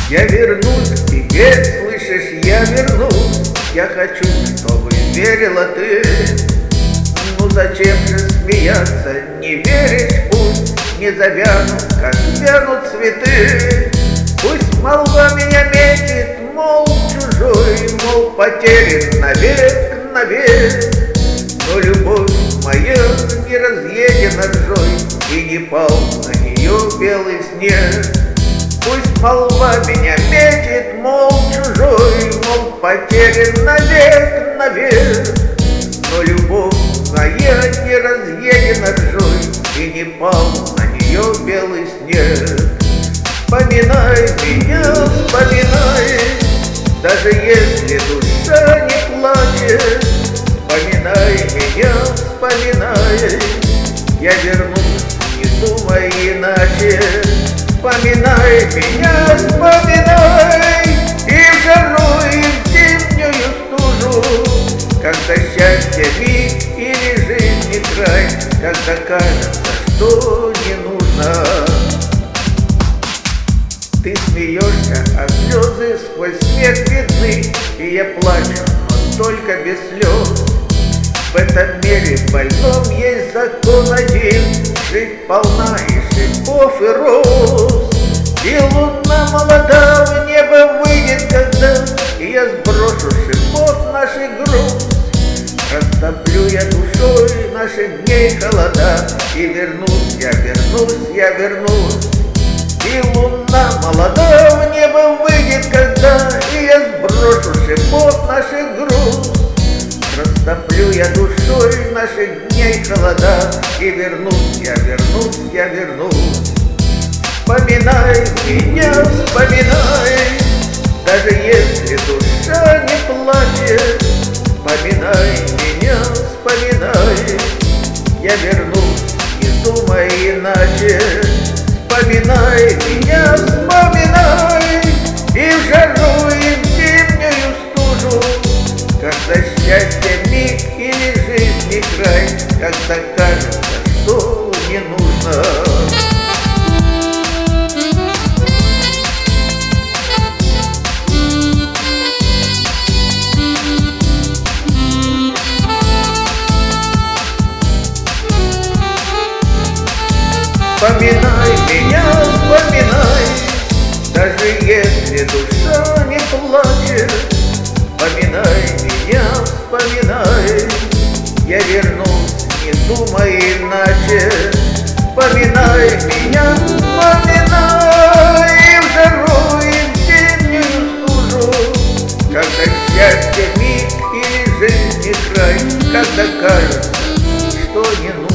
Я вернусь к тебе, слышишь, я вернусь. Я хочу, чтобы верила ты. Ну зачем же смеяться, не веришь, пусть не завянут, как вянут цветы. Пусть молва меня метит, мол, чужой, мол, потерян навек, навек. Но любовь моя не разъедена ржой, и не пал на нее белый снег. Пусть молва меня метит, мол, чужой, мол, потерян навек, навек. Но любовь моя не разъедена ржой, и не пал на нее белый снег. Вспоминай меня, вспоминай, даже если душа не плачет. Вспоминай меня, вспоминай, я вернусь, не думай иначе. Вспоминай меня, вспоминай, и в жару, и в зимнюю стужу, когда счастье миг или жизни край, когда кажется, что не нужно. Ты смеешься, а слезы сквозь смех видны, и я плачу, но только без слез. В этом мире больном есть закон один: жизнь полна и шипов, и роз. И луна молода в небо выйдет когда, и я сброшу шипов наших груз. Растоплю я душой наших дней холода, и вернусь, я вернусь, я вернусь. И луна молода в небо выйдет когда, и я сброшу шипов наших груз. Растоплю я душой наших дней холода, и вернусь, я вернусь, я вернусь. Вспоминай меня, вспоминай, даже если душа не плачет. Вспоминай меня, вспоминай, я вернусь, не думай иначе. Вспоминай меня, вспоминай, и в жару, и в зимнюю стужу, когда счастье миг или жизни край, когда кажется, что не нужно. Вспоминай меня, вспоминай, даже если душа не плачет. Вспоминай меня, вспоминай, я вернусь, не думай иначе. Вспоминай меня, вспоминай, и в жару, и в зимнюю стужу, когда счастье миг или жизни край, когда кажется, что не нужно.